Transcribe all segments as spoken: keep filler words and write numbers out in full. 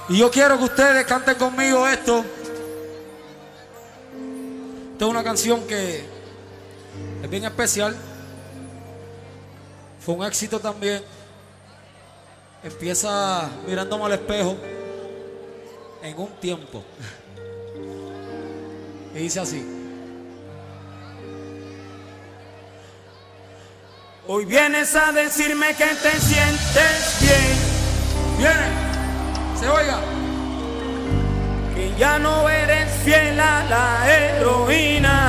Y yo quiero que ustedes canten conmigo esto. Esta es una canción que es bien especial. Fue un éxito también. Empieza mirándome al espejo en un tiempo. Y dice así. Hoy vienes a decirme que te sientes bien. Viene, se oiga. Que ya no eres fiel a la heroína,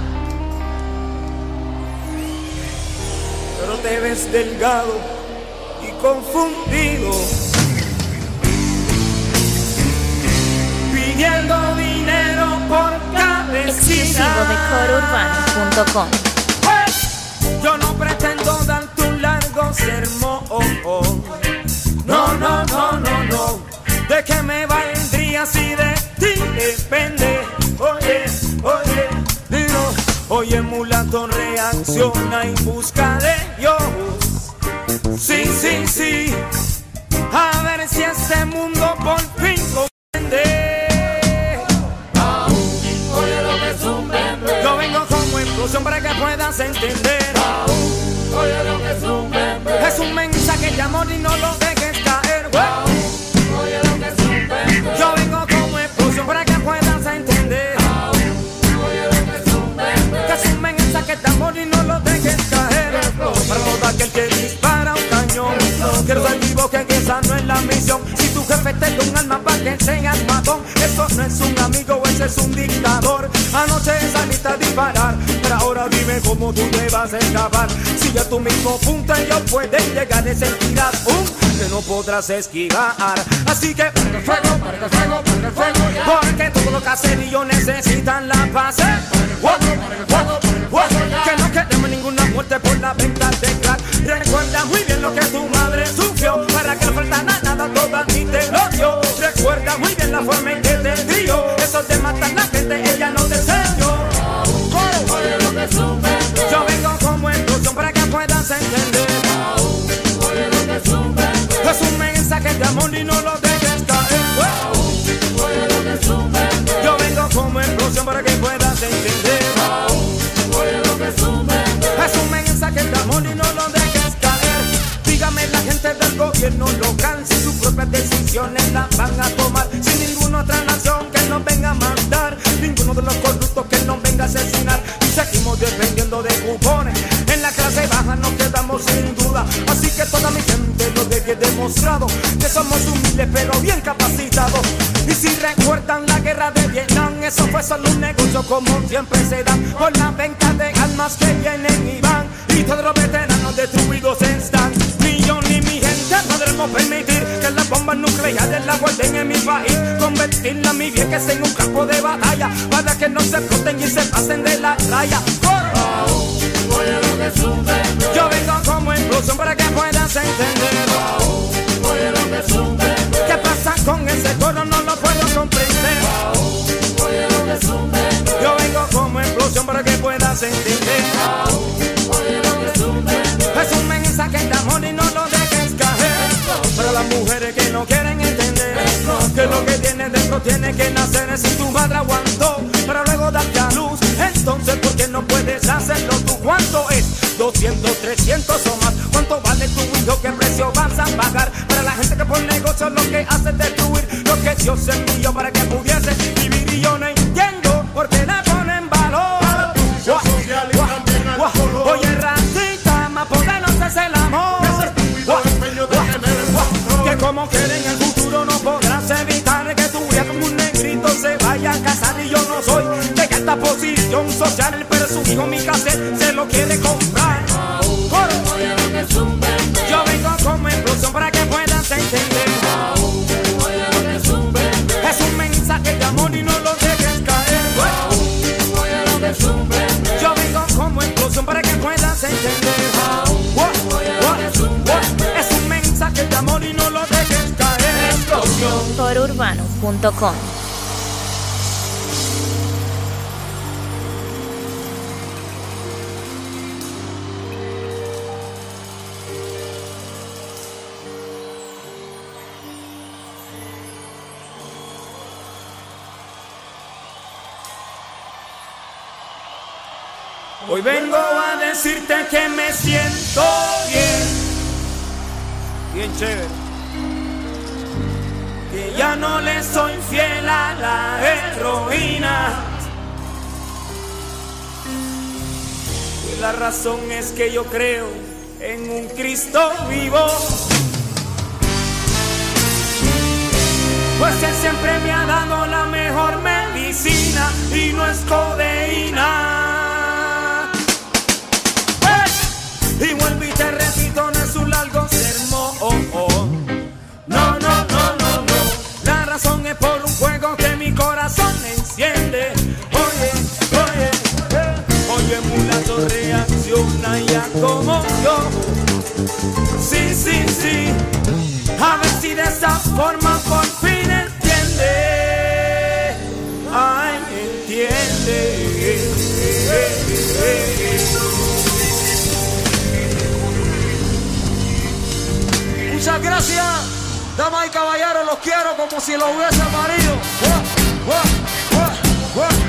pero te ves delgado y confundido, pidiendo dinero por cada Exclusivo de coro urbano punto com. Yo no pretendo darte un largo sermón. No, no, no, no, no. ¿De qué me valdría si de ti depende? Oye, oye, dilo. Oye, mulato, reacciona y busca de Dios. Sí, sí, sí. A ver si este mundo por fin comprende. Oye lo que es un bebé. Yo vengo como inclusión para que puedas entender. Oye lo que es un bebé. Es un mensaje de amor y no lo dejes caer. Oye lo que es un bebé. Yo vengo como explosión para que puedas entender. Oye lo que es un bebé. Que es un mensaje de amor y no lo dejes caer. Para todo aquel que dispara un cañón. Quiero ser vivo, que esa no es la misión. Si tu jefe te da un alma para que seas matón, eso no es un amigo, ese es un dictador. Anoche saliste a disparar, pero ahora dime cómo tú te vas a escapar. Si ya tu mismo punto ellos pueden llegar, y sentirás un que no podrás esquivar. Así que prende el fuego, prende el fuego, prende el fuego, porque todos los caseríos necesitan la paz. Que no queremos ninguna muerte por la venta de crack. Recuerda muy bien lo que tu madre sufrió, para que no falta nada, toda ti te lo dio. Recuerda muy bien la forma en que te dio. Eso te mata a la gente, ella no te enseñó. Oye lo que es un bebé. Yo vengo como inclusión para que puedas entender. Oye lo que es un bebé. Es un mensaje de amor y no lo dejes caer. Oye lo que es un bebé. Yo vengo como inclusión para que puedas entender. Oye lo que es un bebé. Es un mensaje de amor y no lo dejes caer. Dígame la gente del gobierno local si sus propias decisiones las van a tomar, sin ninguna otra nación que nos venga a mandar, ninguno de los corruptos que nos venga a asesinar. Y seguimos dependiendo de cupones. En la clase baja nos quedamos sin duda. Así que toda mi gente lo deje demostrado, que somos humildes pero bien capacitados. Y si recuerdan la guerra de Vietnam, eso fue solo un negocio como siempre se dan, por la venta de armas que vienen y van, y todos los veteranos destruidos están. Ni yo ni mi gente podremos permitir que las bombas nucleares la guarden en mi país, convertirla mi vieja en un campo de batalla, para que no se exploten y se pasen de la raya. Oye lo que es un bebé. Yo vengo como explosión para que puedas entender. Oye lo que es un bebé. ¿Qué pasa con ese coro? No lo puedo comprender. Oye lo que es un bebé. Yo vengo como explosión para que puedas entender. Oye lo que es un bebé. Es un mensaje de amor y no lo dejes caer. Para las mujeres que no quieren entender que lo que tienes dentro tiene que nacer. Si tu madre aguantó para luego darte a luz, entonces ¿por qué no puedes hacerlo tú? ¿Cuánto es? doscientos, trescientos o más. ¿Cuánto vale tu hijo? ¿Qué precio vas a pagar? Para la gente que por negocio lo que hace es destruir lo que Dios envió para que pudiese vivir. Y yo no entiendo por qué le ponen valor. Guau, guau, guau. Oye, racista, más poderoso es el amor. Guau, guau. Que como quieren en el futuro no podrás evitar que tu hija como un negrito se vaya a casar. Y yo no soy de esta posición social, pero su hijo mi cassette se lo quiere comprar. Oye lo que es un bebé. Yo vengo como explosión para que puedas entender. Oye lo que es un bebé. Es un mensaje de amor y no lo dejes caer. Oye lo que es un bebé. Yo vengo como explosión para que puedas entender. Oye lo que es un bebé. Es un mensaje de amor y no lo dejes caer. Explosión. coro urbano punto com. Hoy vengo a decirte que me siento bien, bien chévere, que ya no le soy fiel a la heroína. Y la razón es que yo creo en un Cristo vivo, pues Él siempre me ha dado la mejor medicina y no es codeína. ¡Hey! Y vuelvo y te repito, no es un largo sermón. No, no, no, no, no. La razón es por un juego que mi corazón enciende. Oye, oye, eh. Oye, mulato, reacciona ya como yo. Sí, sí, sí. A ver si de esa forma por fin entiende. Ay, entiende. Muchas gracias, damas y caballeros, los quiero como si los hubiese parido. ¡Guau, guau, guau, guau!